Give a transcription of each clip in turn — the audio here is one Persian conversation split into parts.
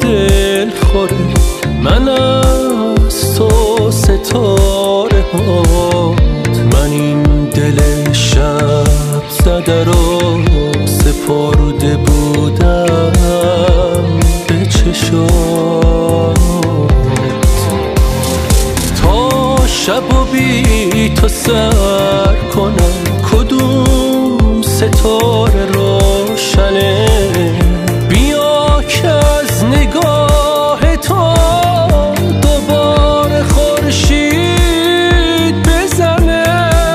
دل خوره، من از تو ستاره هات، من این دل شب زده رو سپرده بودم به چشات. تا شب و بی تو سر کنم کدوم ستاره روشنه، بیا که از نگاه تو دوباره خورشید بزنه.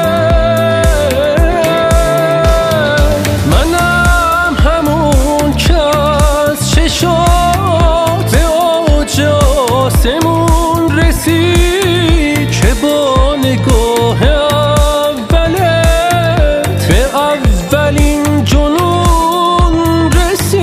منم همون که از چشات به اوج آسمون رسید، که با نگاه اولت به اولین جنون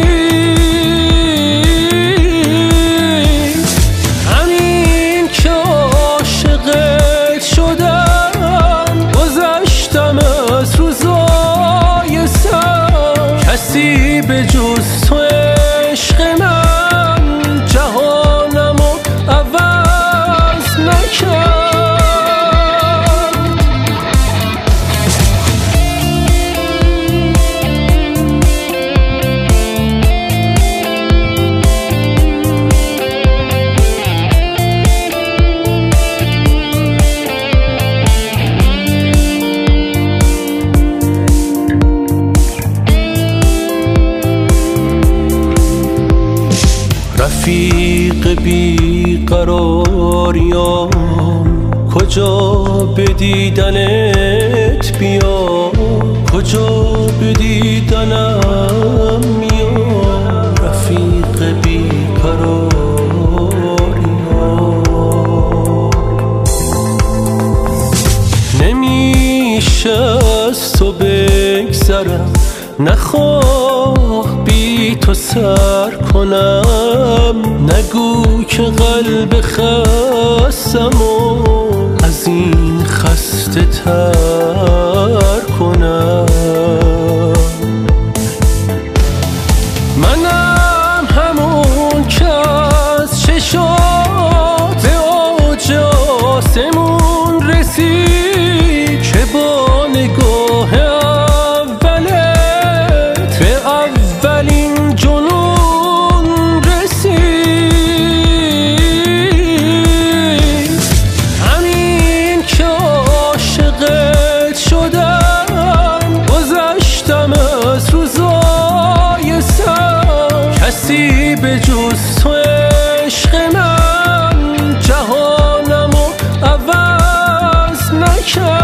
رسید. همین که عاشقت شدم گذشتم از روزای سر، کسی به جز تو عشق من جهانمو عوض نکرد. رفیق بیقراریام کجا به دیدنت بیام، کجا به دیدنم میام. رفیق بیقراریام نمیشه از تو بگذرم، نخواه بی تو سر کنم. نگو که قلب خستم و از این خسته تر کنم. منم همون که از چشات به اوج آسمون رسید، که با نگاه اولت به اولین جنون رسید. همین که عاشقت شدم گذشتم از روزای سر، کسی به جز تو عشق من جهانمو عوض نکرد.